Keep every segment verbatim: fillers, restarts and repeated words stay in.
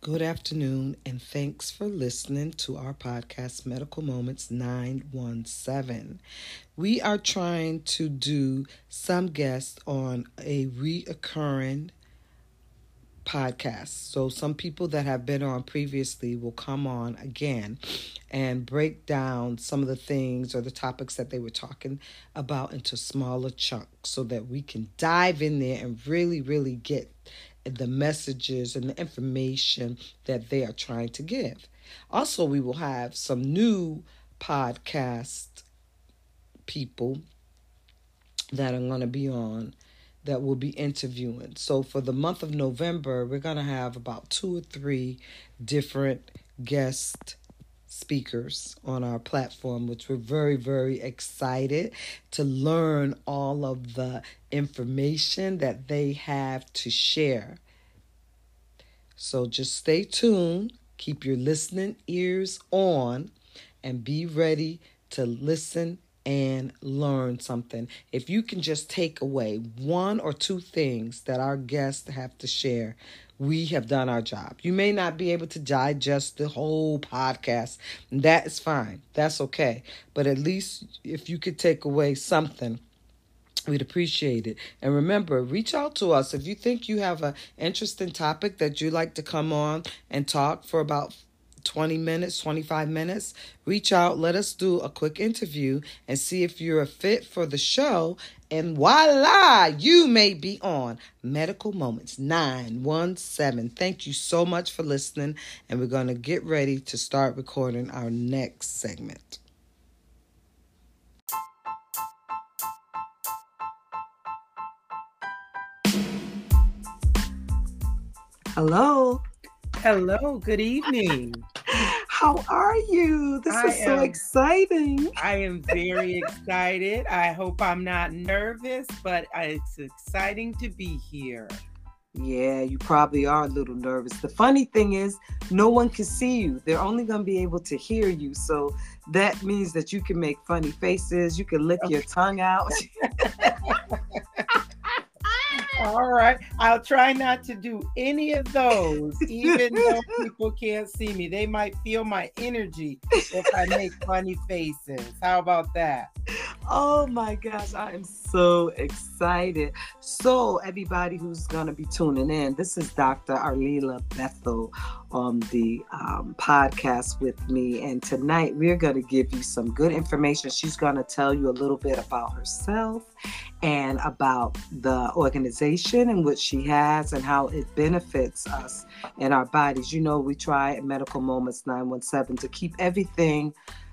Good afternoon, and thanks for listening to our podcast, Medical Moments nine one seven. We are trying to do some guests on a reoccurring podcast. So, some people that have been on previously will come on again and break down some of the things or the topics that they were talking about into smaller chunks so that we can dive in there and really, really get the messages and the information that they are trying to give. Also, we will have some new podcast people that are going to be on that will be interviewing. So for the month of November, we're going to have about two or three different guest speakers on our platform, which we're very, very excited to learn all of the information that they have to share. So just stay tuned, keep your listening ears on, and be ready to listen and learn something. If you can just take away one or two things that our guests have to share, we have done our job. You may not be able to digest the whole podcast. That is fine. That's okay. But at least if you could take away something, we'd appreciate it. And remember, reach out to us. If you think you have an interesting topic that you'd like to come on and talk for about twenty minutes, twenty-five minutes, reach out, let us do a quick interview and see if you're a fit for the show. And voila, you may be on Medical Moments nine one seven. Thank you so much for listening. And we're going to get ready to start recording our next segment. Hello. Hello, good evening. How are you? This I is so am- exciting. I am very excited. I hope I'm not nervous, but it's exciting to be here. Yeah, you probably are a little nervous. The funny thing is, no one can see you. They're only going to be able to hear you. So that means that you can make funny faces. You can lick your tongue out. All right. I'll try not to do any of those, even though people can't see me. They might feel my energy if I make funny faces. How about that? Oh my gosh, I am so excited. So everybody who's going to be tuning in, this is Doctor Arlila Bethel on the um, podcast with me. And tonight we're going to give you some good information. She's going to tell you a little bit about herself and about the organization and what she has and how it benefits us in our bodies. You know, we try at Medical Moments nine one seven to keep everything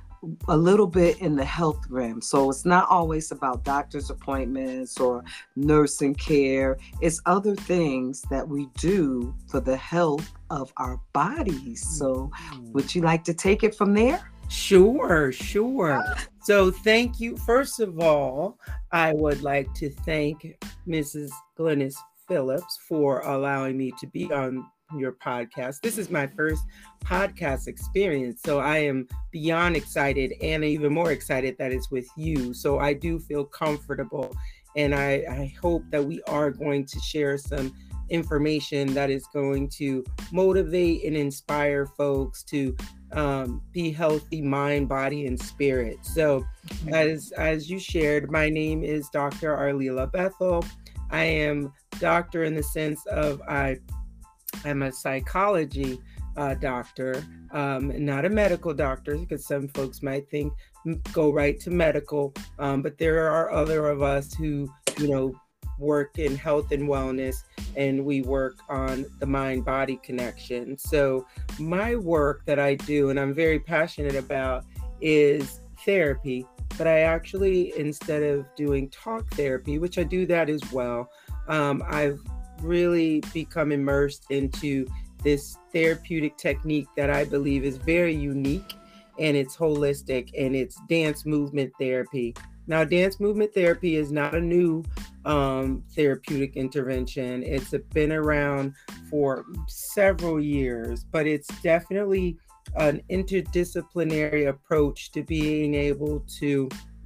a little bit in the health realm. So it's not always about doctor's appointments or nursing care. It's other things that we do for the health of our bodies. So would you like to take it from there? Sure, sure. So thank you. First of all, I would like to thank Missus Glennis Phillips for allowing me to be on your podcast. This is my first podcast experience, so I am beyond excited and even more excited that it's with you. So I do feel comfortable, and I, I hope that we are going to share some information that is going to motivate and inspire folks to um, be healthy, mind, body, and spirit. So as as you shared, my name is Doctor Arlila Bethel. I am doctor in the sense of I I'm a psychology uh, doctor, um, not a medical doctor, because some folks might think go right to medical. Um, but there are other of us who, you know, work in health and wellness, and we work on the mind-body connection. So my work that I do, and I'm very passionate about, is therapy. But I actually, instead of doing talk therapy, which I do that as well, um, I've really become immersed into this therapeutic technique that I believe is very unique, and it's holistic, and it's dance movement therapy. Now, dance movement therapy is not a new um, therapeutic intervention. It's been around for several years, but it's definitely an interdisciplinary approach to being able to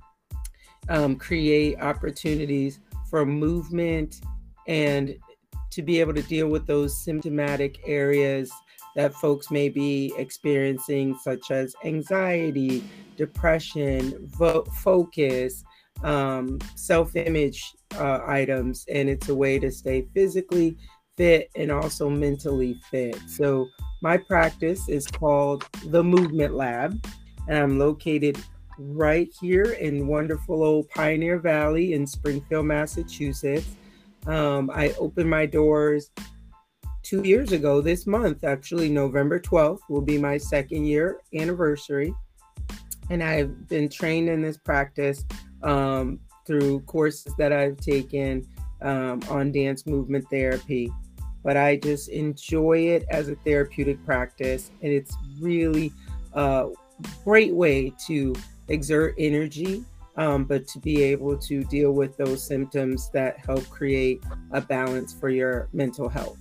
um, create opportunities for movement and to be able to deal with those symptomatic areas that folks may be experiencing, such as anxiety, depression, vo- focus, um, self-image uh, items. And it's a way to stay physically fit and also mentally fit. So my practice is called the Movement Lab, and I'm located right here in wonderful old Pioneer Valley in Springfield, Massachusetts. Um, I opened my doors two years ago this month. Actually, November twelfth will be my second year anniversary. And I've been trained in this practice um, through courses that I've taken um, on dance movement therapy. But I just enjoy it as a therapeutic practice. And it's really a great way to exert energy, um, but to be able to deal with those symptoms that help create a balance for your mental health.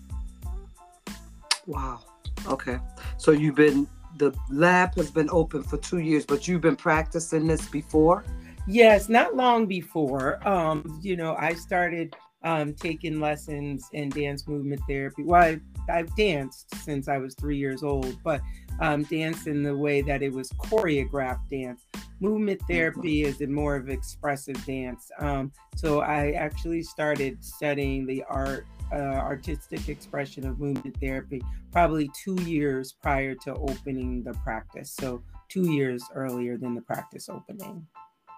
Wow. Okay. So you've been, the lab has been open for two years, but you've been practicing this before? Yes, not long before. Um, you know, I started um, taking lessons in dance movement therapy. Well, I, I've danced since I was three years old, but um, danced in the way that it was choreographed dance. Movement therapy is a more of expressive dance. Um, so I actually started studying the art, uh, artistic expression of movement therapy probably two years prior to opening the practice. So two years earlier than the practice opening.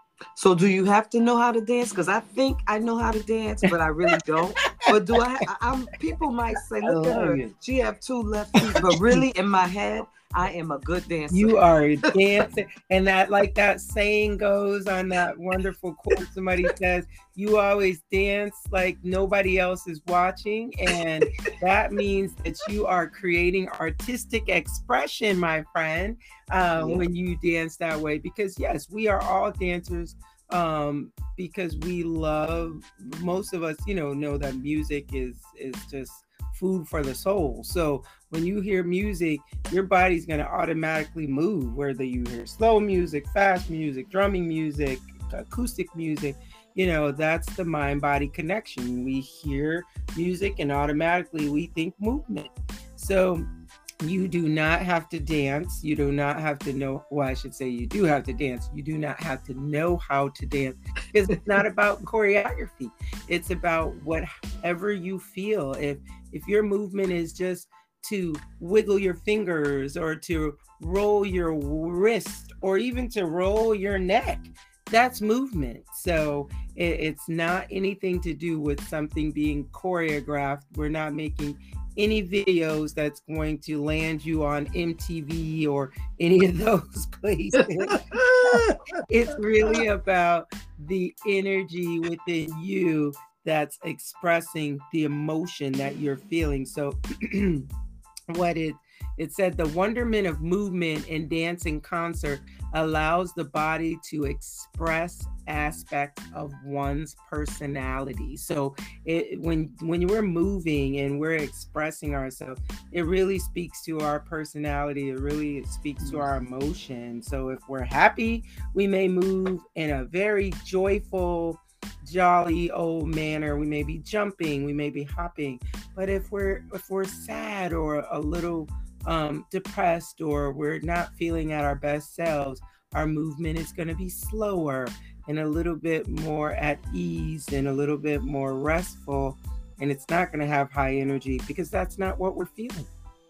So do you have to know how to dance? Because I think I know how to dance, but I really don't. But do I, I I'm people might say, look at her, it. She have two left feet. But really in my head, I am a good dancer. You are a dancer. And that, like that saying goes on that wonderful quote somebody says, you always dance like nobody else is watching. And that means that you are creating artistic expression, my friend, uh, yeah. when you dance that way. Because yes, we are all dancers um, because we love, most of us, you know, know that music is, is just food for the soul. So when you hear music, your body's going to automatically move, whether you hear slow music, fast music, drumming music, acoustic music. You know, that's the mind-body connection. We hear music and automatically we think movement. So you do not have to dance. You do not have to know, well, I should say you do have to dance. You do not have to know how to dance, because it's not about choreography. It's about whatever you feel. If if your movement is just to wiggle your fingers or to roll your wrist or even to roll your neck, that's movement. So it, it's not anything to do with something being choreographed. We're not making any videos that's going to land you on M T V or any of those places. It's really about the energy within you that's expressing the emotion that you're feeling. So what it it said, the wonderment of movement and dance in concert allows the body to express aspects of one's personality. So it, when when we're moving and we're expressing ourselves, it really speaks to our personality. It really speaks to our emotion. So if we're happy, we may move in a very joyful, jolly old manner. We may be jumping, we may be hopping. But if we're if we're sad or a little um, depressed, or we're not feeling at our best selves, our movement is going to be slower and a little bit more at ease and a little bit more restful. And it's not going to have high energy because that's not what we're feeling.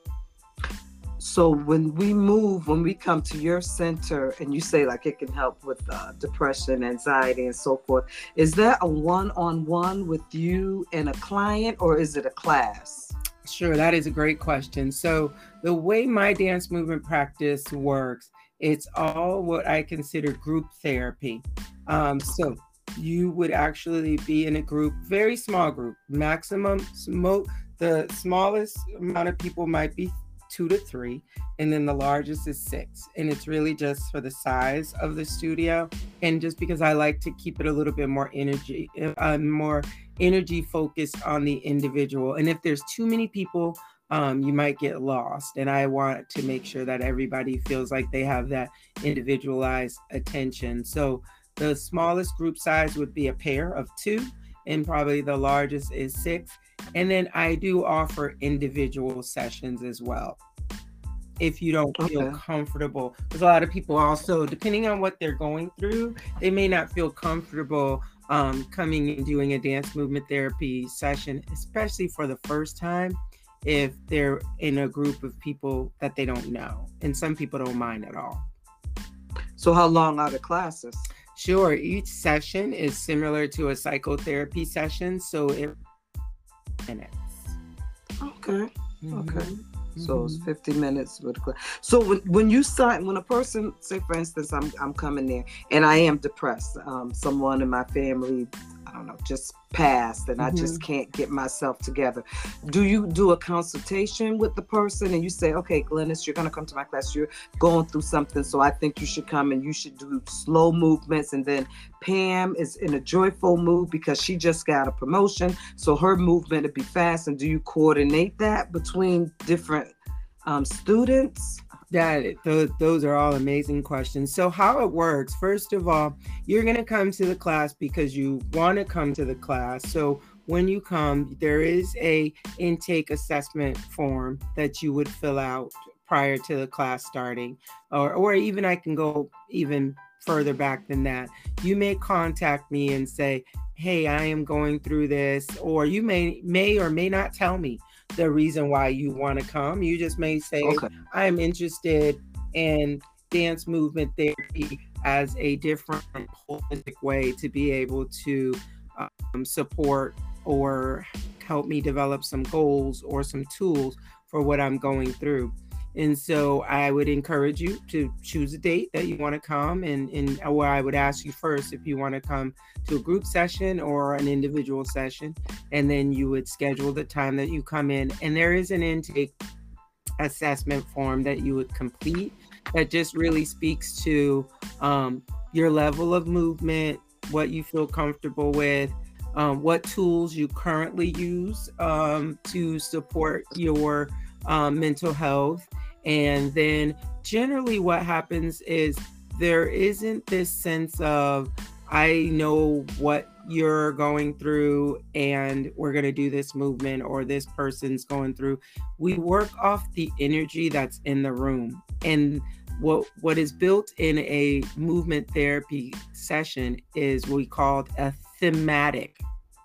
So when we move, when we come to your center and you say like it can help with uh, depression, anxiety, and so forth, is there a one-on-one with you and a client, or is it a class? Sure, that is a great question. So the way my dance movement practice works, it's all what I consider group therapy. Um, so you would actually be in a group, very small group, maximum, sm- the smallest amount of people might be two to three, and then the largest is six. And it's really just for the size of the studio. And just because I like to keep it a little bit more energy, uh, more energy focused on the individual. And if there's too many people, um, you might get lost. And I want to make sure that everybody feels like they have that individualized attention. So the smallest group size would be a pair of two, and probably the largest is six. And then I do offer individual sessions as well. if you don't feel Okay. comfortable. Because a lot of people also, depending on what they're going through, they may not feel comfortable um, coming and doing a dance movement therapy session, especially for the first time, if they're in a group of people that they don't know. And some people don't mind at all. So how long are the classes? Sure. Each session is similar to a psychotherapy session. So it minutes. Okay. Mm-hmm. Okay. So it's fifty minutes with the class. So when, when you start, when a person, say for instance, I'm I'm coming there and I am depressed. Um, someone in my family, I don't know, just passed, and mm-hmm. I just can't get myself together. Do you do a consultation with the person and you say, okay, Glennis, you're going to come to my class. You're going through something, so I think you should come and you should do slow movements. And then Pam is in a joyful mood because she just got a promotion, so her movement would be fast. And do you coordinate that between different um, students? That those, those are all amazing questions. So how it works, first of all, you're going to come to the class because you want to come to the class. So when you come, there is a intake assessment form that you would fill out prior to the class starting, or, or even I can go even further back than that. You may contact me and say, hey, I am going through this, or you may may or may not tell me the reason why you want to come. You just may say, okay, I'm interested in dance movement therapy as a different holistic way to be able to um, support or help me develop some goals or some tools for what I'm going through. And so I would encourage you to choose a date that you want to come, and, and or I would ask you first if you want to come to a group session or an individual session, and then you would schedule the time that you come in. And there is an intake assessment form that you would complete that just really speaks to um, your level of movement, what you feel comfortable with, um, what tools you currently use um, to support your um, mental health. And then generally what happens is there isn't this sense of, I know what you're going through and we're going to do this movement, or this person's going through. We work off the energy that's in the room. And what what is built in a movement therapy session is what we call a thematic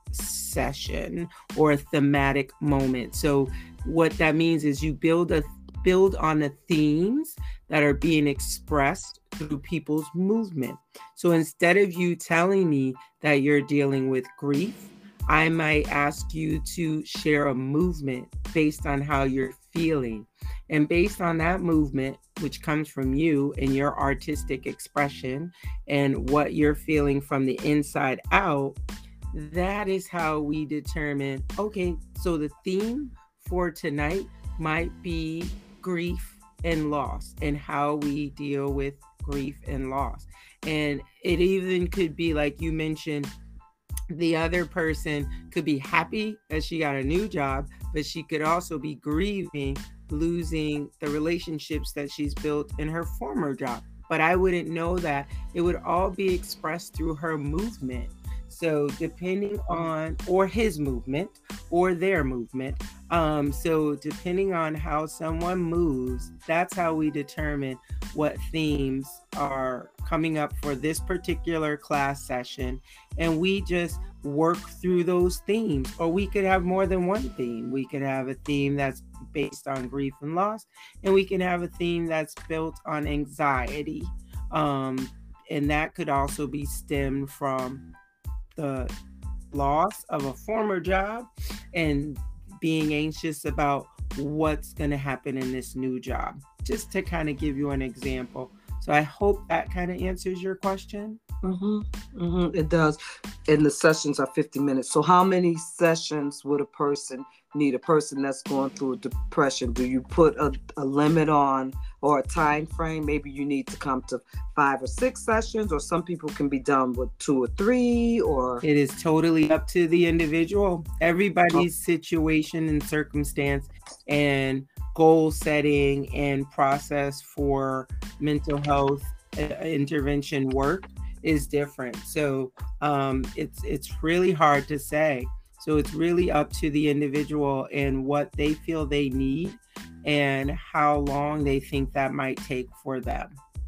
session or a thematic moment. So what that means is you build a build on the themes that are being expressed through people's movement. So instead of you telling me that you're dealing with grief, I might ask you to share a movement based on how you're feeling. And based on that movement, which comes from you and your artistic expression and what you're feeling from the inside out, that is how we determine, okay, so the theme for tonight might be grief and loss, and how we deal with grief and loss. And it even could be, like you mentioned, the other person could be happy that she got a new job, but she could also be grieving losing the relationships that she's built in her former job. But I wouldn't know that. It would all be expressed through her movement. So depending on, or his movement, or their movement. Um, so depending on how someone moves, that's how we determine what themes are coming up for this particular class session. And we just work through those themes. Or we could have more than one theme. We could have a theme that's based on grief and loss, and we can have a theme that's built on anxiety. Um, and that could also be stemmed from the loss of a former job and being anxious about what's going to happen in this new job, just to kind of give you an example. So I hope that kind of answers your question. Mm-hmm. Mm-hmm. It does. And the sessions are fifty minutes. So how many sessions would a person need? A person that's going through a depression, do you put a, a limit on, or a time frame? Maybe you need to come to five or six sessions, or some people can be done with two or three, or it is totally up to the individual. Everybody's oh. situation and circumstance and goal setting and process for mental health uh, intervention work is different. So um, it's it's really hard to say. So it's really up to the individual and what they feel they need and how long they think that might take for them.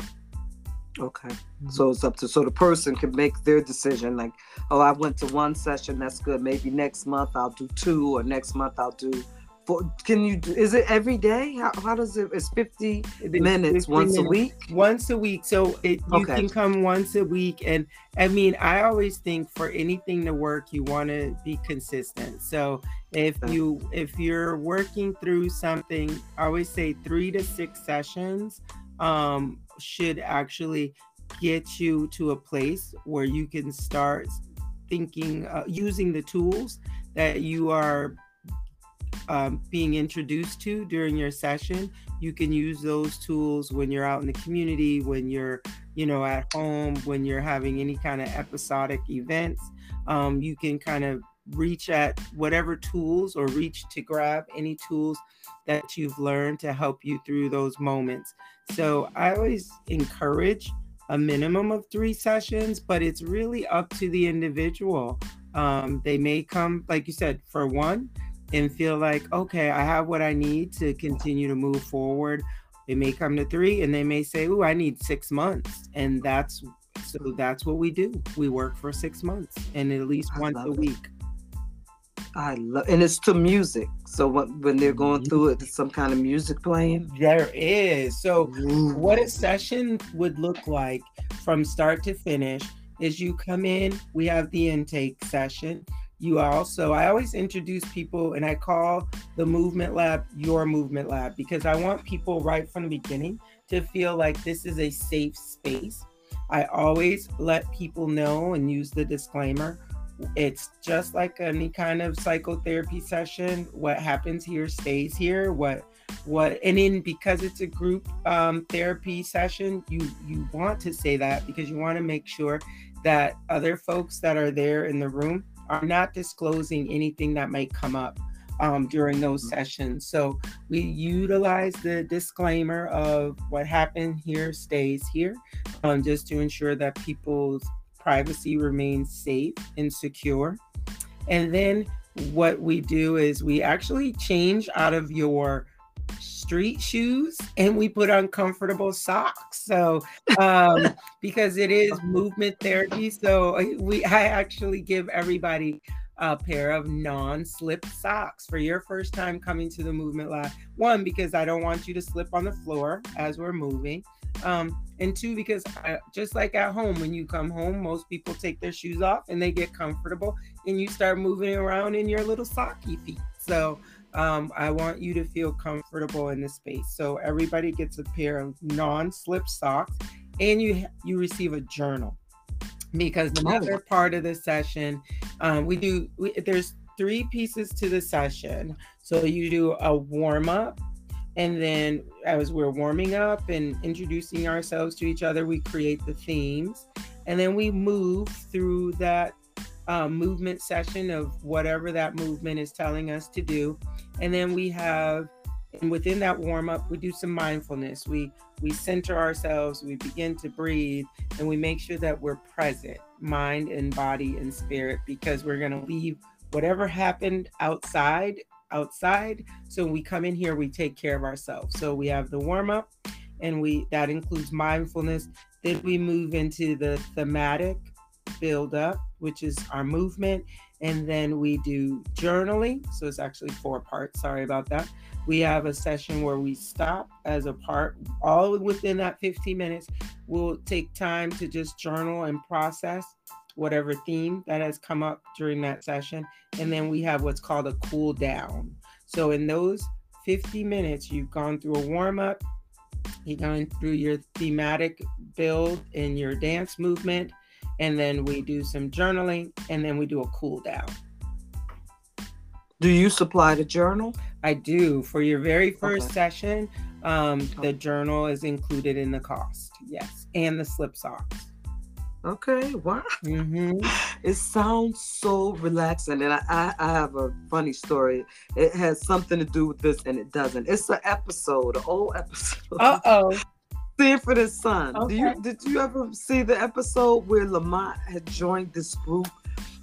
Okay. Mm-hmm. So it's up to, so the person can make their decision, like, oh, I went to one session, that's good. Maybe next month I'll do two, or next month I'll do four. Can you do, is it every day? How, how does it, it's fifty minutes once minutes, a week? Once a week. So it, you okay. can come once a week. And I mean, I always think for anything to work, you want to be consistent. So if okay. you, if you're working through something, I always say three to six sessions um, should actually get you to a place where you can start thinking, uh, using the tools that you are um, being introduced to during your session. You can use those tools when you're out in the community, when you're, you know, at home, when you're having any kind of episodic events. Um, you can kind of reach at whatever tools, or reach to grab any tools that you've learned to help you through those moments. So I always encourage a minimum of three sessions, but it's really up to the individual. Um, they may come, like you said, for one and feel like, okay, I have what I need to continue to move forward. They may come to three and they may say, oh, I need six months. And that's, so that's what we do. We work for six months and at least I once a it. week. I love, and it's to music. So when, when they're going through it, there's some kind of music playing? There is. So Ooh. What a session would look like from start to finish is you come in, we have the intake session. You also, I always introduce people and I call the movement lab your movement lab, because I want people right from the beginning to feel like this is a safe space. I always let people know and use the disclaimer. It's just like any kind of psychotherapy session. What happens here stays here. What, what, and then because it's a group um, therapy session, you you want to say that because you want to make sure that other folks that are there in the room are not disclosing anything that might come up um, during those sessions. So we utilize the disclaimer of what happened here stays here, um, just to ensure that people's privacy remains safe and secure. And then what we do is we actually change out of your street shoes and we put on comfortable socks. So um, because it is movement therapy, so we I actually give everybody a pair of non-slip socks for your first time coming to the movement lab. One, because I don't want you to slip on the floor as we're moving. Um, and two, because I, just like at home, when you come home, most people take their shoes off and they get comfortable and you start moving around in your little socky feet. So um, I want you to feel comfortable in this space. So everybody gets a pair of non-slip socks and you, you receive a journal, because another part of the session, um, we do, we, there's three pieces to the session. So you do a warm up. And then as we're warming up and introducing ourselves to each other, we create the themes. And then we move through that um, movement session of whatever that movement is telling us to do. And then we have, and within that warm up, we do some mindfulness. We, we center ourselves, we begin to breathe, and we make sure that we're present, mind and body and spirit, because we're going to leave whatever happened outside outside. So when we come in here, we take care of ourselves. So we have the warm up and we, that includes mindfulness. Then we move into the thematic build up, which is our movement. And then we do journaling. So it's actually four parts. Sorry about that. We have a session where we stop as a part, all within that fifteen minutes. We'll take time to just journal and process whatever theme that has come up during that session. And then we have what's called a cool down. So in those fifty minutes, you've gone through a warm up, you've gone through your thematic build and your dance movement, and then we do some journaling, and then we do a cool down. Do you supply the journal? I do. For your very first okay. session, um, okay. the journal is included in the cost. Yes. And the slip socks. Okay, wow. Mm-hmm. It sounds so relaxing. And I, I, I have a funny story. It has something to do with this and it doesn't. It's an episode, an old episode. Uh-oh. Sanford and Son. Okay. Do you, did you ever see the episode where Lamont had joined this group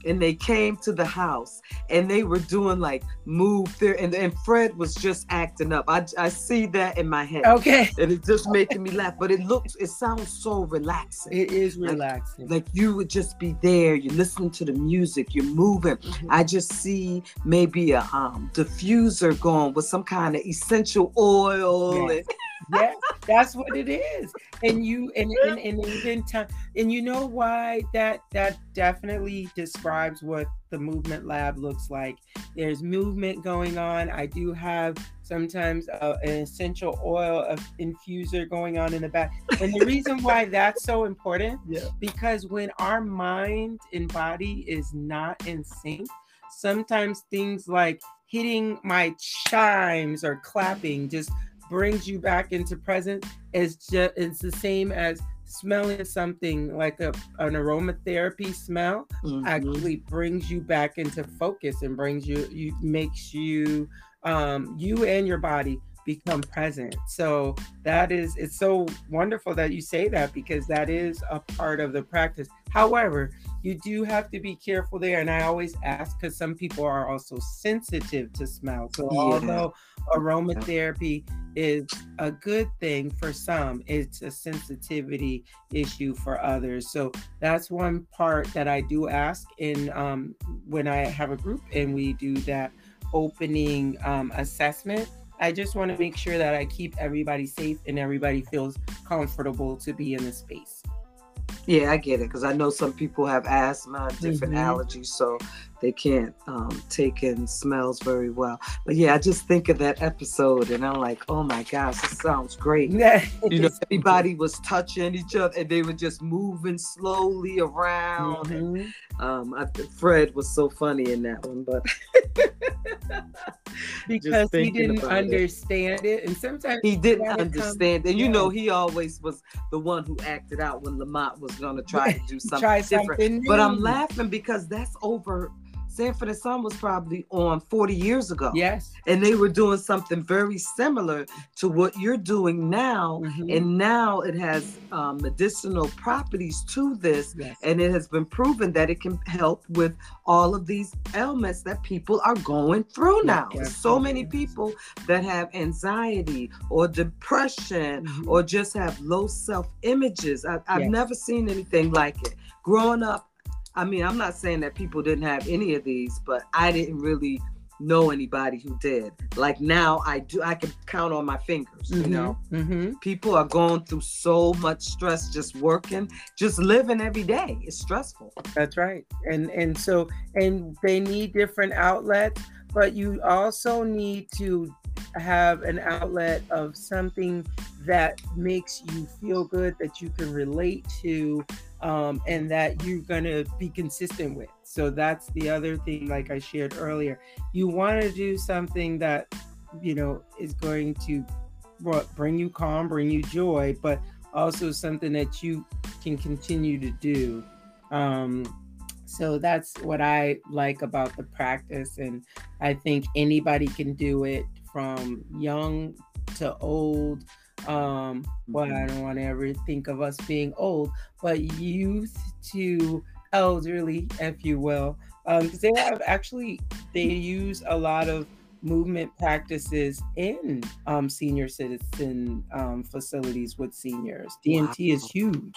and they came to the house and they were doing like move there, and, and Fred was just acting up. I, I see that in my head. Okay. And it's just making me laugh, but it looks, it sounds so relaxing. It is like, relaxing. Like you would just be there, you're listening to the music, you're moving. Mm-hmm. I just see maybe a um, diffuser going with some kind of essential oil. Yes. Yeah, that's what it is. And you and and, and even time, and you know why that that definitely describes what the movement lab looks like. There's movement going on. I do have sometimes uh, an essential oil of infuser going on in the back. And the reason why that's so important, yeah. because when our mind and body is not in sync, sometimes things like hitting my chimes or clapping just brings you back into present. Is just it's the same as smelling something like a an aromatherapy smell. Mm-hmm. Actually brings you back into focus and brings you you makes you um you and your body become present. So that is, it's so wonderful that you say that, because that is a part of the practice. However, you do have to be careful there. And I always ask, because some people are also sensitive to smell. So yeah. although aromatherapy is a good thing for some, it's a sensitivity issue for others. So that's one part that I do ask in um, when I have a group and we do that opening um, assessment. I just want to make sure that I keep everybody safe and everybody feels comfortable to be in the space. Yeah, I get it, because I know some people have asthma, different mm-hmm. allergies, so they can't um, take in smells very well. But yeah, I just think of that episode and I'm like, oh my gosh, this sounds great. Yeah, you know, everybody was touching each other and they were just moving slowly around. Mm-hmm. And, um, I, Fred was so funny in that one, but because he didn't understand it. it, and sometimes he didn't understand. Come, and you yeah. know, he always was the one who acted out when Lamont was going to try to do something try different. Something but I'm laughing because that's over. Sanford and Son was probably on forty years ago. Yes. And they were doing something very similar to what you're doing now. Mm-hmm. And now it has um, medicinal properties to this. Yes. And it has been proven that it can help with all of these ailments that people are going through now. Yes. There's so many people that have anxiety or depression mm-hmm. or just have low self-images. I, I've yes. never seen anything like it. Growing up, I mean, I'm not saying that people didn't have any of these, but I didn't really know anybody who did. Like now I do, I can count on my fingers, mm-hmm. you know? Mm-hmm. People are going through so much stress, just working, just living every day. It's stressful. That's right. And, and so, and they need different outlets, but you also need to have an outlet of something that makes you feel good, that you can relate to, um, and that you're going to be consistent with. So that's the other thing, like I shared earlier. You want to do something that, you know, is going to bring you calm, bring you joy, but also something that you can continue to do. Um, so that's what I like about the practice. And I think anybody can do it, from young to old. Um, well, I don't want to ever think of us being old, but youth to elderly, if you will, because um, they have actually, they use a lot of movement practices in um, senior citizen um, facilities with seniors. D M T wow. is huge.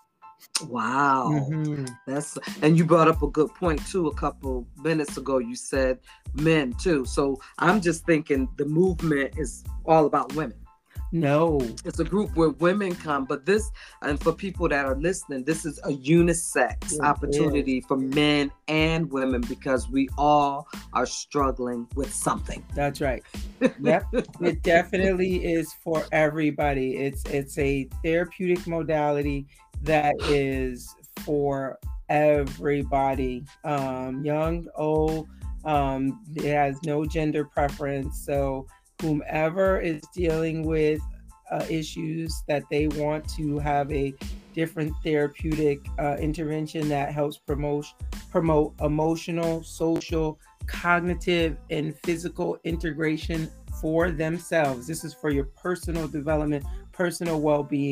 Wow. Mm-hmm. That's, and you brought up a good point too a couple minutes ago. You said men too. So I'm just thinking the movement is all about women. No. It's a group where women come, but this, and for people that are listening, this is a unisex yeah, opportunity for men and women, because we all are struggling with something. That's right. Yep. It definitely is for everybody. It's it's a therapeutic modality that is for everybody, um, young, old. Um, it has no gender preference. So whomever is dealing with uh, issues that they want to have a different therapeutic uh, intervention that helps promote promote emotional, social, cognitive, and physical integration for themselves. This is for your personal development, personal well-being.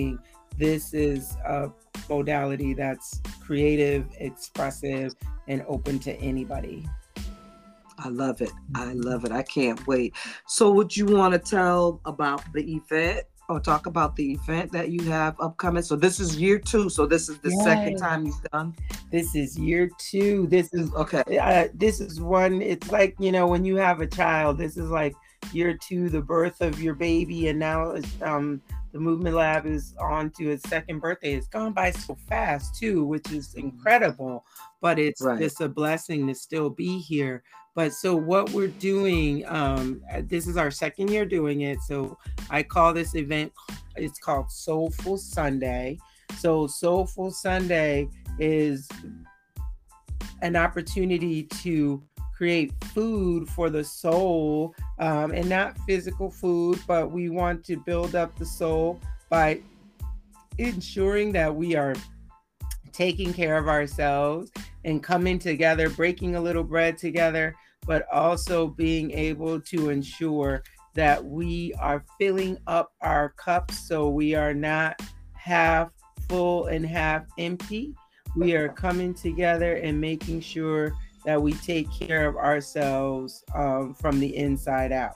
this is a modality that's creative, expressive, and open to anybody. I love it. I love it. I can't wait. So would you want to tell about the event or talk about the event that you have upcoming? So this is year two. So this is the Yes. second time you've done. This is year two. This is okay. Uh, this is one. It's like, you know, when you have a child, this is like year two, the birth of your baby. And now it's, um, the Movement Lab is on to its second birthday. It's gone by so fast too, which is incredible, but it's Right. just a blessing to still be here. But so what we're doing, um, this is our second year doing it. So I call this event, it's called Soulful Sunday. So Soulful Sunday is an opportunity to create food for the soul, um, and not physical food, but we want to build up the soul by ensuring that we are taking care of ourselves and coming together, breaking a little bread together, but also being able to ensure that we are filling up our cups so we are not half full and half empty. We are coming together and making sure that we take care of ourselves um, from the inside out.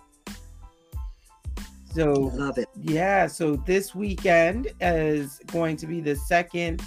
So, love it. Yeah, so this weekend is going to be the second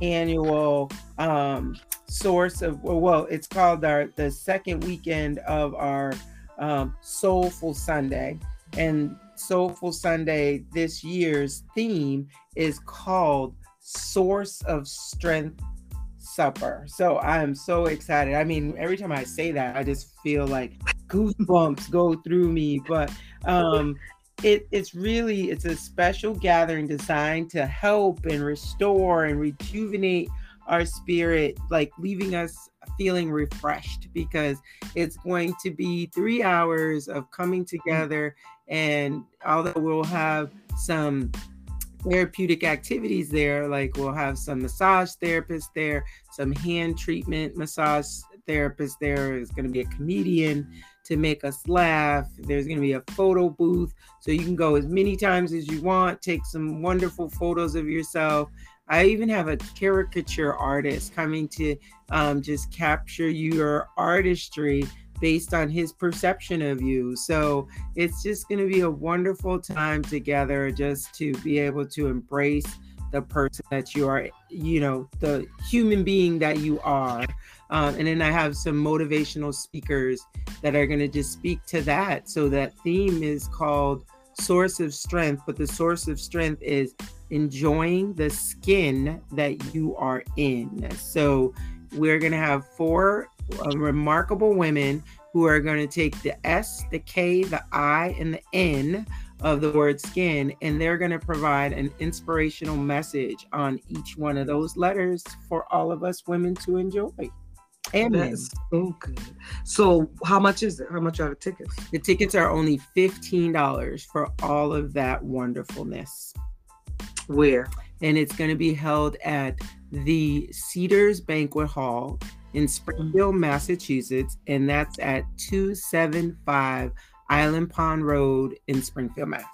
annual um, source of, well, it's called our the second weekend of our um, Soulful Sunday. And Soulful Sunday, this year's theme is called Source of Strength Supper. So I am so excited. I mean, every time I say that, I just feel like goosebumps go through me. But um, it, it's really, it's a special gathering designed to help and restore and rejuvenate our spirit, like leaving us feeling refreshed, because it's going to be three hours of coming together. And although we'll have some therapeutic activities there, like we'll have some massage therapists there, some hand treatment massage therapists there. There's going to be a comedian to make us laugh. There's going to be a photo booth, so you can go as many times as you want, take some wonderful photos of yourself. I even have a caricature artist coming to um, just capture your artistry based on his perception of you. So it's just going to be a wonderful time together, just to be able to embrace the person that you are, you know, the human being that you are. Um, and then I have some motivational speakers that are going to just speak to that. So that theme is called Source of Strength, but the source of strength is enjoying the skin that you are in. So we're going to have four uh, remarkable women who are going to take the S, the K, the I, and the N of the word skin, and they're going to provide an inspirational message on each one of those letters for all of us women to enjoy. And that's so good. So how much is it? How much are the tickets? The tickets are only fifteen dollars for all of that wonderfulness. Where? And it's going to be held at the Cedars Banquet Hall in Springfield, Massachusetts, and that's at two seventy-five Island Pond Road in Springfield, Mass.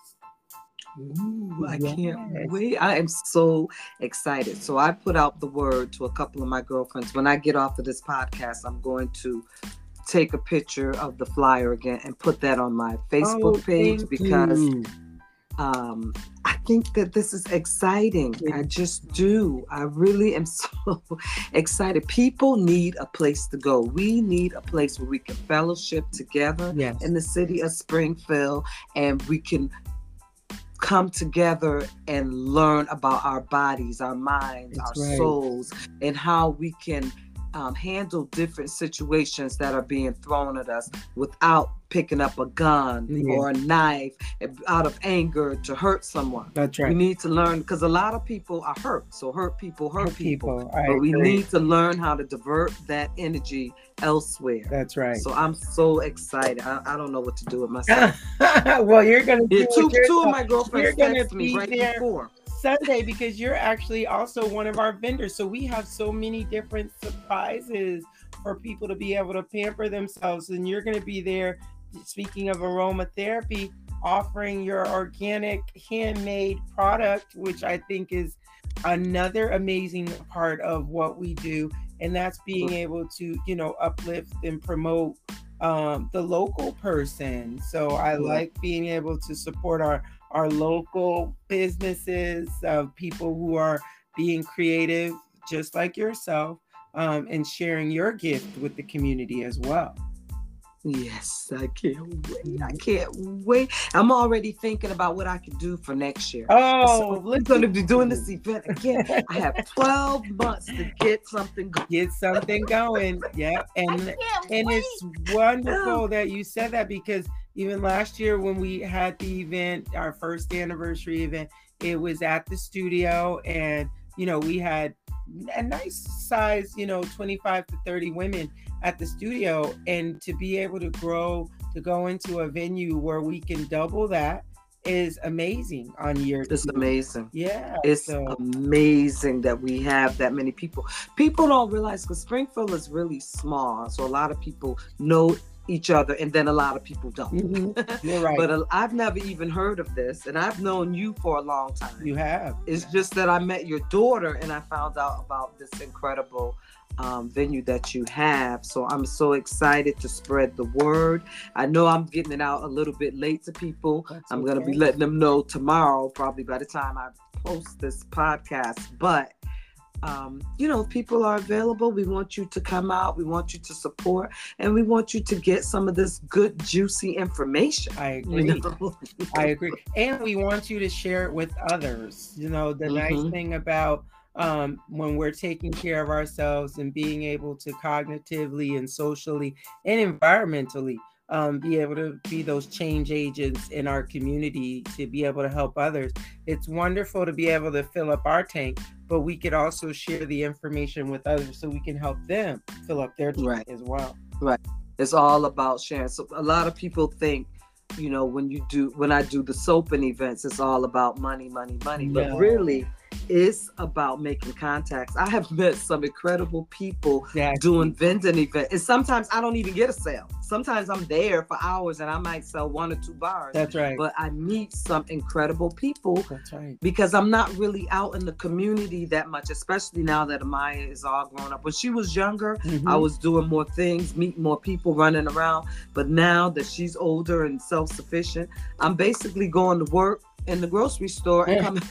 Ooh, I Yes. can't wait. I am so excited. So I put out the word to a couple of my girlfriends. When I get off of this podcast, I'm going to take a picture of the flyer again and put that on my Facebook Oh, page, thank because you. um, I think that this is exciting. I just do. I really am so excited. People need a place to go. We need a place where we can fellowship together Yes. in the city of Springfield, and we can come together and learn about our bodies, our minds, That's our right. souls, and how we can um, handle different situations that are being thrown at us without picking up a gun Yeah. or a knife out of anger to hurt someone. That's We right. need to learn, because a lot of people are hurt. So hurt people hurt, Hurt people. people. I But we agree. need to learn how to divert that energy elsewhere. That's right. So I'm so excited. I, I don't know what to do with myself. Well, you're going to do Yeah, two, it two of yourself my girlfriends You're gonna texted me be right there. before. Sunday, because you're actually also one of our vendors. So we have so many different surprises for people to be able to pamper themselves. And you're going to be there. Speaking of aromatherapy, offering your organic handmade product, which I think is another amazing part of what we do. And that's being able to, you know, uplift and promote um, the local person. So I like being able to support our, our local businesses, of uh, people who are being creative, just like yourself, um, and sharing your gift with the community as well. Yes, I can't wait. I can't wait. I'm already thinking about what I could do for next year. Oh, so we're going to be doing this event again. I have twelve months to get something going. Get something going. Yeah. And and wait. It's wonderful that you said that, because even last year when we had the event, our first anniversary event, it was at the studio, and, you know, we had a nice size, you know, twenty-five to thirty women at the studio, and to be able to grow to go into a venue where we can double that is amazing on year It's two. amazing. Yeah. It's so. amazing that we have that many people. People don't realize, because Springfield is really small, so a lot of people know each other, and then a lot of people don't. Mm-hmm. You're right. But uh, I've never even heard of this, and I've known you for a long time. You have. It's just that I met your daughter, and I found out about this incredible um, venue that you have. So I'm so excited to spread the word. I know I'm getting it out a little bit late to people. That's I'm okay. going to be letting them know tomorrow, probably by the time I post this podcast. But Um, you know, people are available. We want you to come out. We want you to support, and we want you to get some of this good, juicy information. I agree. You know? I agree. And we want you to share it with others. You know, the mm-hmm. nice thing about um, when we're taking care of ourselves and being able to cognitively and socially and environmentally Um, be able to be those change agents in our community, to be able to help others. It's wonderful to be able to fill up our tank, but we could also share the information with others so we can help them fill up their tank right. as well. Right. It's all about sharing. So a lot of people think, you know, when you do, when I do the soaping events, it's all about money, money, money. No. But really, it's about making contacts. I have met some incredible people yeah, doing vending events. And sometimes I don't even get a sale. Sometimes I'm there for hours and I might sell one or two bars. That's right. But I meet some incredible people. That's right. Because I'm not really out in the community that much, especially now that Amaya is all grown up. When she was younger, mm-hmm. I was doing more things, meeting more people, running around. But now that she's older and self-sufficient, I'm basically going to work in the grocery store and coming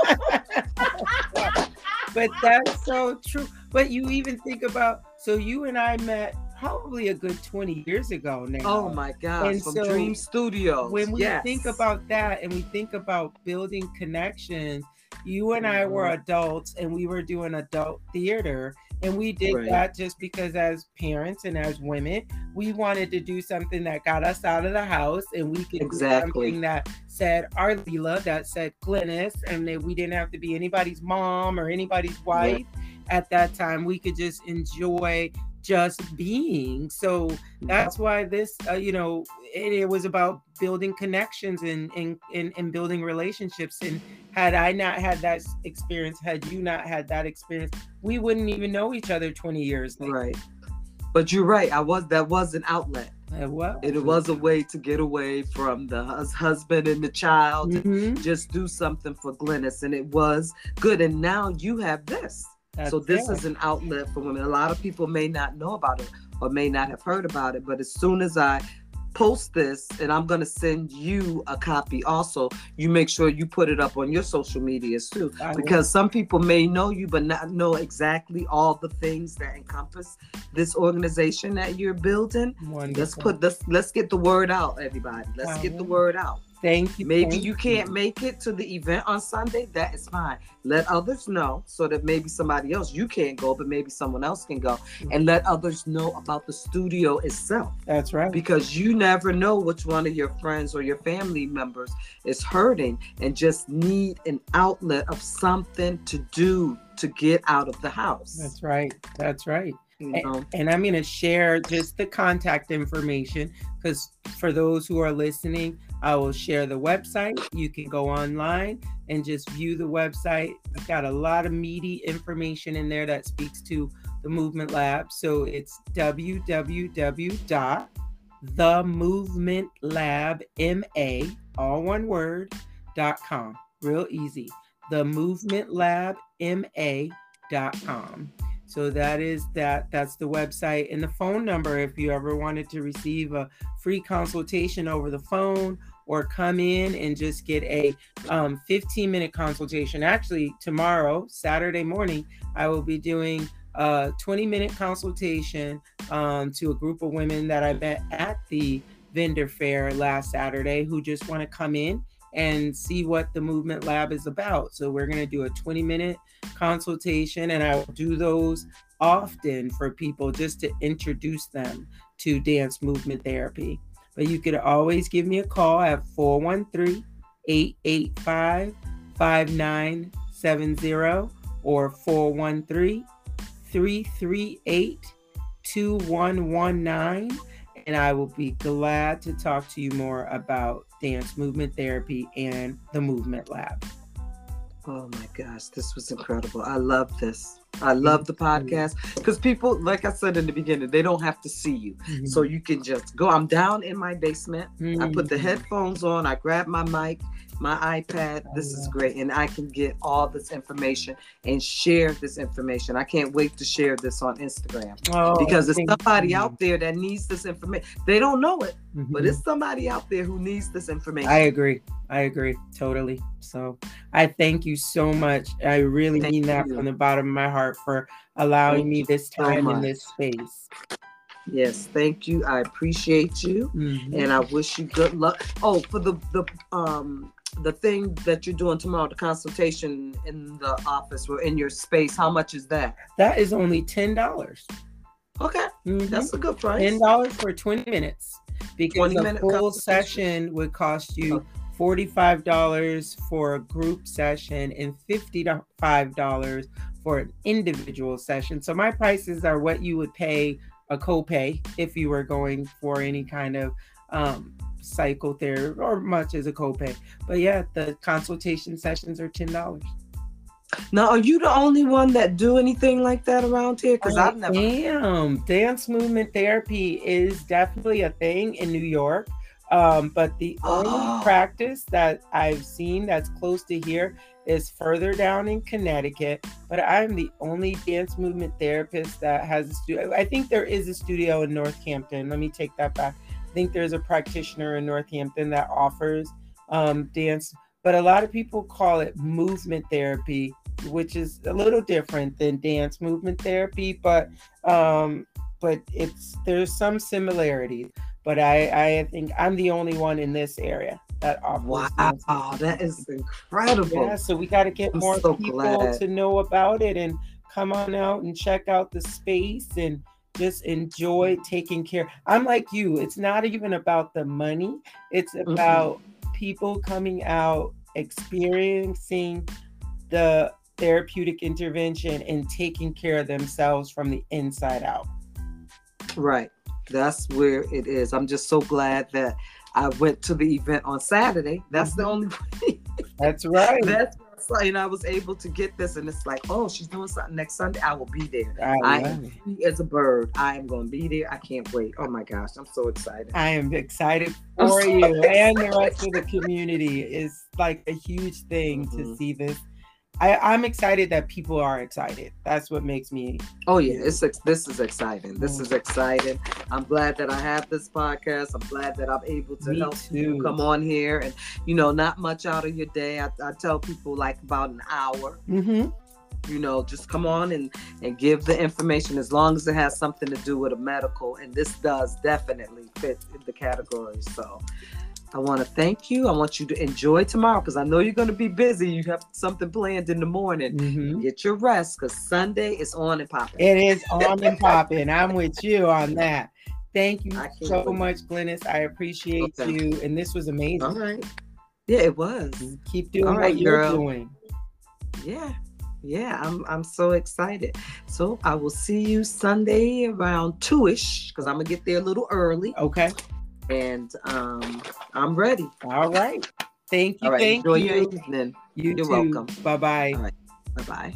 But that's so true. But you even think about, so you and I met probably a good twenty years ago now. Oh my gosh, and from so Dream Studios. When we yes. think about that, and we think about building connections, you and I were adults and we were doing adult theater. And we did right. that just because as parents and as women, we wanted to do something that got us out of the house, and we could exactly. do something that said Arlila, that said Glennis, and that we didn't have to be anybody's mom or anybody's wife. Yeah. At that time, we could just enjoy just being. So that's why this, uh, you know, it, it was about building connections and, and, and, and building relationships. And had I not had that experience, had you not had that experience, we wouldn't even know each other twenty years later. Right. But you're right. I was, that was an outlet. It was. It was a way to get away from the hus- husband and the child, mm-hmm. and just do something for Glennis. And it was good. And now you have this. That's so this it. is an outlet for women. A lot of people may not know about it or may not have heard about it, but as soon as I post this, and I'm going to send you a copy also, you make sure you put it up on your social medias too, I because will. Some people may know you but not know exactly all the things that encompass this organization that you're building. Wonderful. Let's put this, let's get the word out, everybody. Let's I get will. the word out. Thank you. Maybe thank you can't make it to the event on Sunday. That is fine. Let others know so that maybe somebody else, you can't go, but maybe someone else can go. Mm-hmm. And let others know about the studio itself. That's right. Because you never know which one of your friends or your family members is hurting and just need an outlet of something to do to get out of the house. That's right. That's right. You know? and, and I'm going to share just the contact information, because for those who are listening, I will share the website. You can go online and just view the website. I've got a lot of meaty information in there that speaks to the Movement Lab. So it's w w w dot the movement lab m a all one word, dot com. Real easy. The Movement Lab M A dot com. So that is that. That's the website and the phone number if you ever wanted to receive a free consultation over the phone or come in and just get a um, fifteen minute consultation. Actually, tomorrow, Saturday morning, I will be doing a twenty minute consultation um, to a group of women that I met at the vendor fair last Saturday who just want to come in and see what the Movement Lab is about. So we're going to do a twenty minute consultation, and I will do those often for people just to introduce them to dance movement therapy. But you could always give me a call at four one three, eight eight five, five nine seven zero or four one three, three three eight, two one one nine. And I will be glad to talk to you more about dance movement therapy and the Movement Lab. Oh my gosh, this was incredible. I love this. I love the podcast because people, like I said in the beginning, they don't have to see you. Mm-hmm. So you can just go. I'm down in my basement. Mm-hmm. I put the headphones on. I grab my mic, my iPad. This is great. And I can get all this information and share this information. I can't wait to share this on Instagram oh, because there's somebody you. out there that needs this information. They don't know it, mm-hmm. but it's somebody out there who needs this information. I agree. I agree. Totally. So I thank you so much. I really thank mean that you. from the bottom of my heart for allowing thank me this time so in this space. Yes, thank you. I appreciate you, mm-hmm. and I wish you good luck. Oh, for the the um the thing that you're doing tomorrow, the consultation in the office or in your space. How much is that? That is only ten dollars. Okay, mm-hmm. that's a good price. Ten dollars for twenty minutes, because a full session would cost you. Okay. forty-five dollars for a group session and fifty-five dollars for an individual session. So my prices are what you would pay a copay if you were going for any kind of um, psychotherapy or much as a copay. But yeah, the consultation sessions are ten dollars. Now, are you the only one that do anything like that around here? Because I've never. Damn, dance movement therapy is definitely a thing in New York. Um, but the only oh. practice that I've seen that's close to here is further down in Connecticut. But I'm the only dance movement therapist that has a studio. I think there is a studio in Northampton. Let me take that back. I think there's a practitioner in Northampton that offers um, dance. But a lot of people call it movement therapy, which is a little different than dance movement therapy. But um, but it's there's some similarities. But I, I think I'm the only one in this area that offers. Wow, that is incredible. Yeah, so we got to get I'm more so people glad. to know about it and come on out and check out the space and just enjoy taking care. I'm like you. It's not even about the money. It's about mm-hmm. people coming out, experiencing the therapeutic intervention and taking care of themselves from the inside out. Right. That's where it is. I'm just so glad that I went to the event on Saturday. That's mm-hmm. the only way. That's right. That's and I was able to get this, and it's like, oh, she's doing something next Sunday. I will be there. I, I am free as a bird. I am going to be there. I can't wait. Oh my gosh, I'm so excited. I am excited for so you excited. And the rest of the community. It's like a huge thing mm-hmm. to see this. I, I'm excited that people are excited. That's what makes me. Oh yeah, it's this is exciting. This is exciting. I'm glad that I have this podcast. I'm glad that I'm able to me help too. you come on here, and you know, not much out of your day. I, I tell people like about an hour. Mm-hmm. You know, just come on and and give the information as long as it has something to do with a medical, and this does definitely fit in the category. So. I want to thank you. I want you to enjoy tomorrow because I know you're going to be busy. You have something planned in the morning. Mm-hmm. Get your rest because Sunday is on and popping. It is on and popping. I'm with you on that. Thank you so wait. much, Glennis. I appreciate okay. you. And this was amazing. All right. Yeah, it was. Keep doing right, what you're girl. doing. Yeah. Yeah, I'm I'm so excited. So I will see you Sunday around two-ish because I'm going to get there a little early. Okay. And um, I'm ready. All right. Thank you. All right. Thank Enjoy you. your evening. You You're too. welcome. Bye-bye. All right. Bye-bye.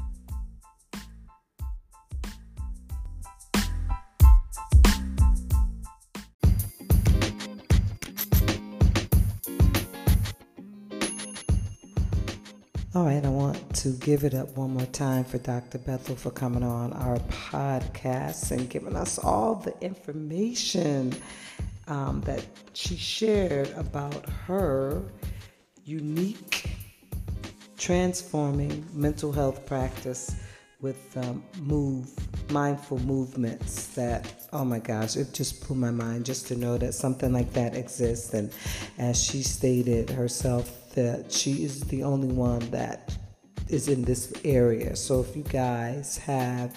All right, I want to give it up one more time for Doctor Bethel for coming on our podcast and giving us all the information um, that she shared about her unique transforming mental health practice with um, move mindful movements that, oh my gosh, it just blew my mind just to know that something like that exists. And as she stated herself, that she is the only one that is in this area. So if you guys have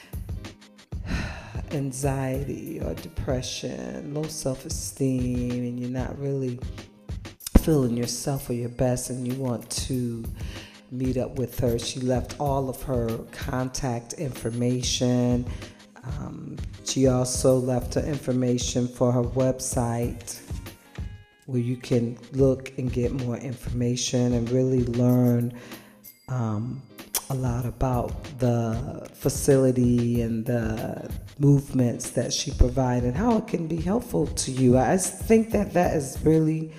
anxiety or depression, low self-esteem, and you're not really feeling yourself or your best and you want to meet up with her, she left all of her contact information. Um, she also left her information for her website, where you can look and get more information and really learn um, a lot about the facility and the movements that she provides and how it can be helpful to you. I think that that is really,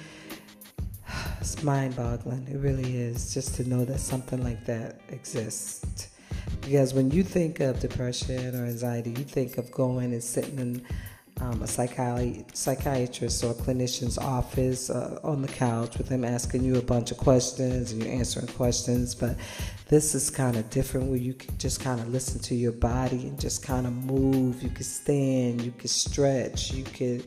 it's mind-boggling. It really is, just to know that something like that exists. Because when you think of depression or anxiety, you think of going and sitting in Um, a psychi- psychiatrist or clinician's office uh, on the couch with him asking you a bunch of questions and you're answering questions. But this is kind of different, where you can just kind of listen to your body and just kind of move. You can stand, you can stretch, you can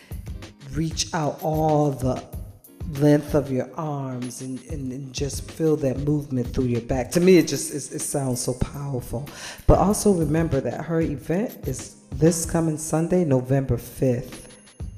reach out all the length of your arms and, and, and just feel that movement through your back. To me, it just it, it sounds so powerful. But also remember that her event is this coming Sunday, November fifth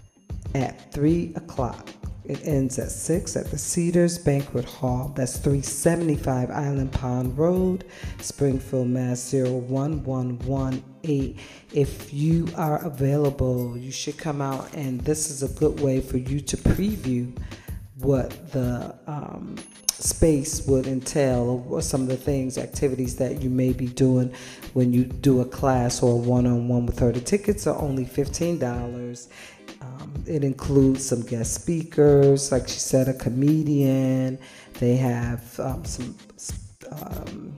at three o'clock. It ends at six at the Cedars Banquet Hall. That's three seventy-five Island Pond Road, Springfield, Mass. zero one one one eight. If you are available, you should come out, and this is a good way for you to preview what the um, space would entail, or some of the things, activities that you may be doing when you do a class or a one-on-one with her. The tickets are only fifteen dollars. Um, it includes some guest speakers, like she said, a comedian. They have um, some um,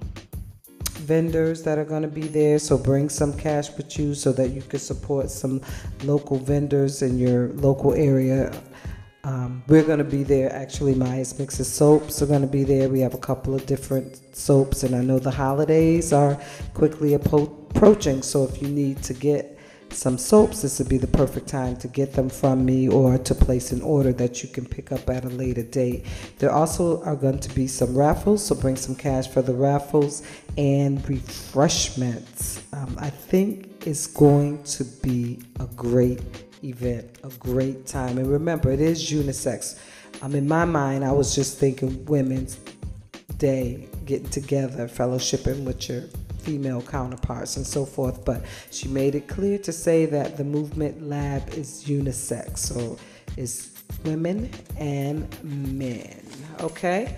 vendors that are going to be there, so bring some cash with you so that you can support some local vendors in your local area. Um, we're going to be there. Actually, Maya's Mixes Soaps are going to be there. We have a couple of different soaps, and I know the holidays are quickly appro- approaching, so if you need to get some soaps, this would be the perfect time to get them from me, or to place an order that you can pick up at a later date. There also are going to be some raffles, so bring some cash for the raffles, and refreshments. Um, I think it's going to be a great event, a great time. And remember, it is unisex. Um, in my mind, I was just thinking Women's Day, getting together, fellowshipping with your female counterparts and so forth. But she made it clear to say that the Movement Lab is unisex, so it's women and men. Okay?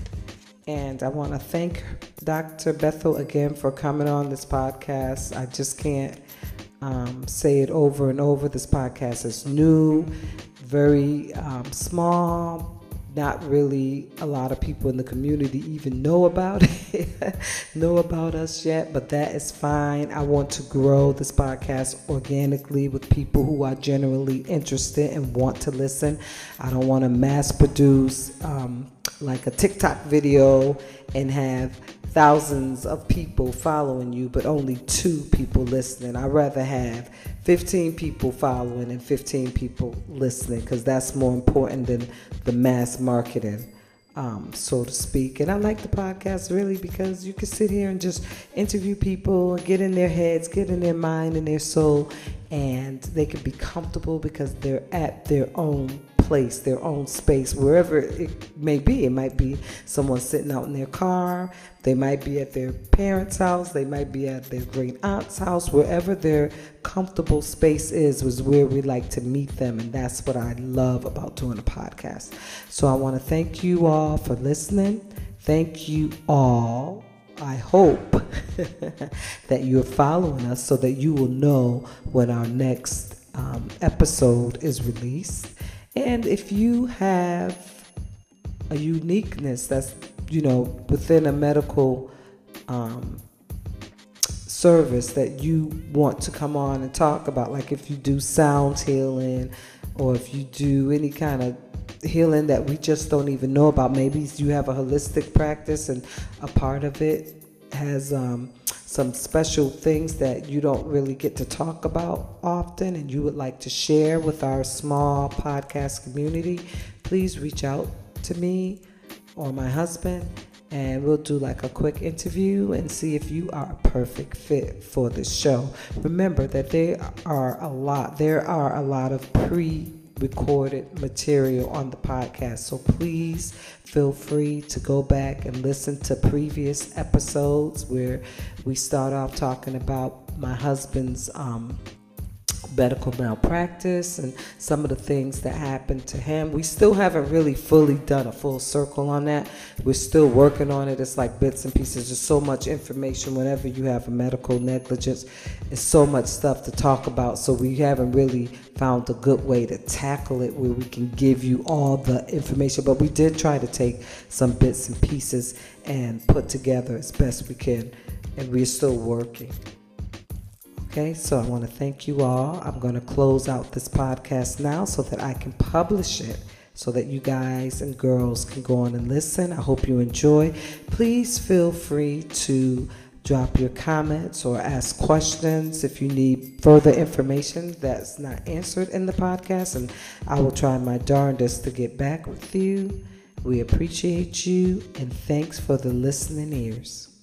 And I want to thank Doctor Bethel again for coming on this podcast. I just can't Um, say it over and over. This podcast is new, very um, small. Not really a lot of people in the community even know about it, know about us yet, but that is fine. I want to grow this podcast organically with people who are generally interested and want to listen. I don't want to mass produce um, like a TikTok video and have thousands of people following you, but only two people listening. I'd rather have fifteen people following and fifteen people listening, because that's more important than the mass marketing, um, so to speak. And I like the podcast really because you can sit here and just interview people, get in their heads, get in their mind and their soul, and they can be comfortable because they're at their own place, their own space, wherever it may be. It might be someone sitting out in their car. They might be at their parents' house. They might be at their great aunt's house. Wherever their comfortable space is, was where we like to meet them. And that's what I love about doing a podcast. So I want to thank you all for listening. Thank you all. I hope that you're following us so that you will know when our next um, episode is released. And if you have a uniqueness that's you know, within a medical um, service that you want to come on and talk about, like if you do sound healing, or if you do any kind of healing that we just don't even know about. Maybe you have a holistic practice and a part of it has um, some special things that you don't really get to talk about often and you would like to share with our small podcast community, please reach out to me or my husband, and we'll do like a quick interview and see if you are a perfect fit for this show. Remember that there are a lot, there are a lot of pre-recorded material on the podcast, so please feel free to go back and listen to previous episodes where we start off talking about my husband's um, medical malpractice and some of the things that happened to him. We still haven't really fully done a full circle on that. We're still working on it. It's like bits and pieces. There's so much information whenever you have a medical negligence. It's so much stuff to talk about. So we haven't really found a good way to tackle it where we can give you all the information. But we did try to take some bits and pieces and put together as best we can. And we're still working. Okay, so I want to thank you all. I'm going to close out this podcast now so that I can publish it so that you guys and girls can go on and listen. I hope you enjoy. Please feel free to drop your comments or ask questions if you need further information that's not answered in the podcast, and I will try my darndest to get back with you. We appreciate you, and thanks for the listening ears.